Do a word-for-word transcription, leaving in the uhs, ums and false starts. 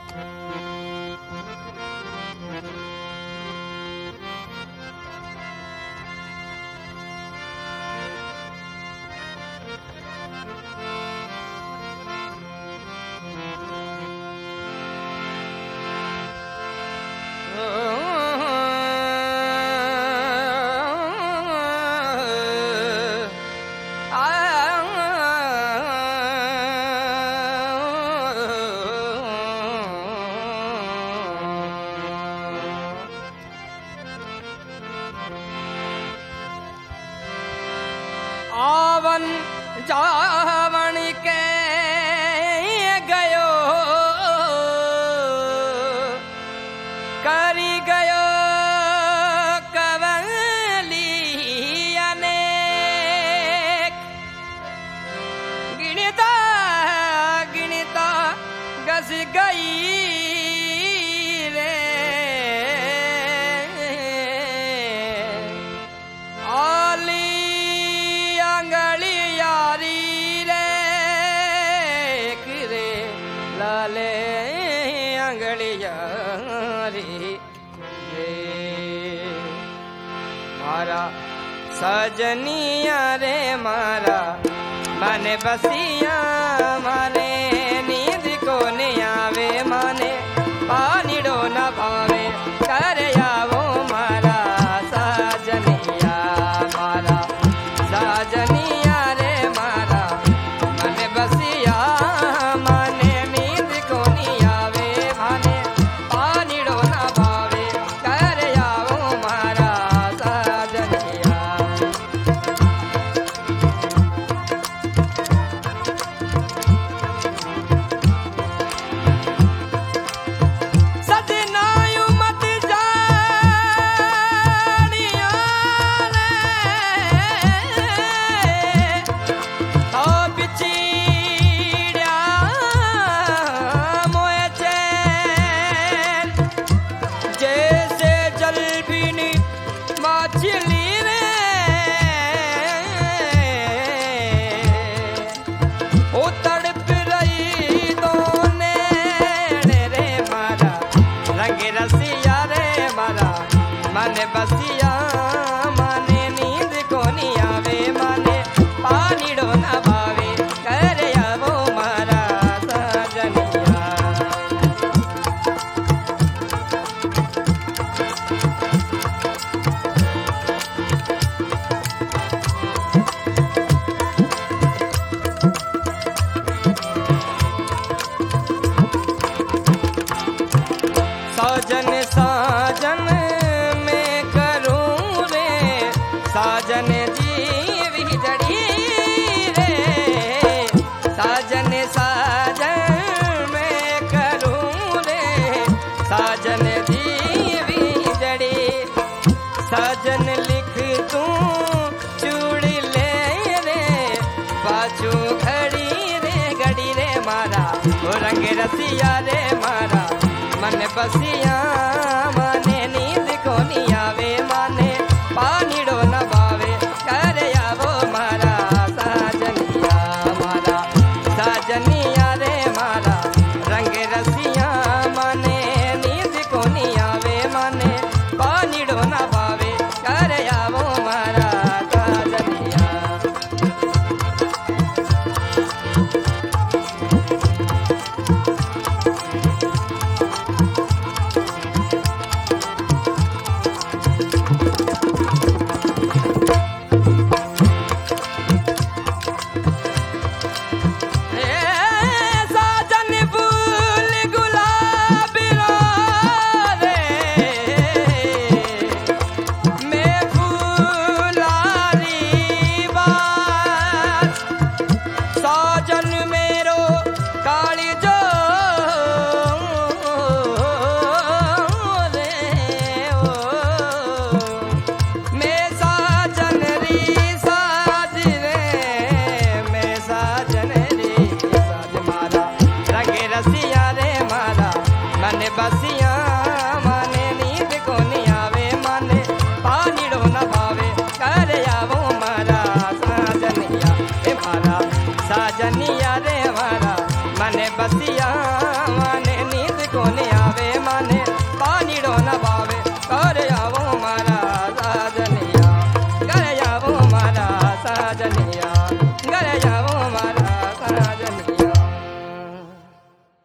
आवन जावण के गयो करी गयो कवली अनेक गिनता गिनता गस गई मारा सजनिया रे मारा माने बसिया माने नींद को नहीं आवे माने पानी डो न भावे कर आवो मारा सजनिया मारा सजनिया रे मारा माने बसिया माने नींद को नहीं आवे माने पानी डो न भावे कर आवो मारा माने बसिया माने नींद को नहीं आवे माने पानी डो न भावे कर आवो मारा सजनिया साजन साजन साजन जीव जड़ी रे साजन साजन मैं करूं रे साजन जीव जड़ी साजन लिख तूं चूड़ी ले रे बाजू घड़ी रे घड़ी रे मारा वो रंग रसिया रे मारा मन बसिया माने नींद को नहीं आवे माने पानी डो न भावे कर आवो मारा साजनिया मारा साजनिया रे मारा रंग रसिया माने नींद को नहीं आवे माने पानी डो न भावे कर आवो मारा साजनिया बसिया माने नींद को नहीं आवे माने पानी डो न भावे कर आवो मारा साजनिया ए मारा साजनिया रे मारा माने बसिया माने नींद કોને